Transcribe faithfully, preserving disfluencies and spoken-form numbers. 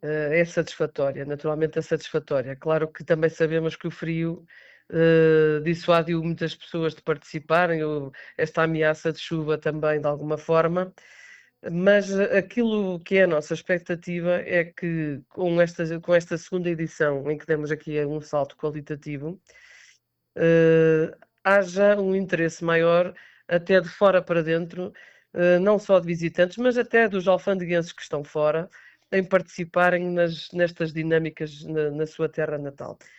Eh, é satisfatória, naturalmente é satisfatória. Claro que também sabemos que o frio, eh, dissuadiu muitas pessoas de participarem, ou esta ameaça de chuva também de alguma forma, mas aquilo que é a nossa expectativa é que com esta com esta segunda edição, em que demos aqui um salto qualitativo, eh, haja um interesse maior até de fora para dentro, eh, não só de visitantes, mas até dos alfandeguenses que estão fora, em participarem nas nestas dinâmicas na na sua terra natal.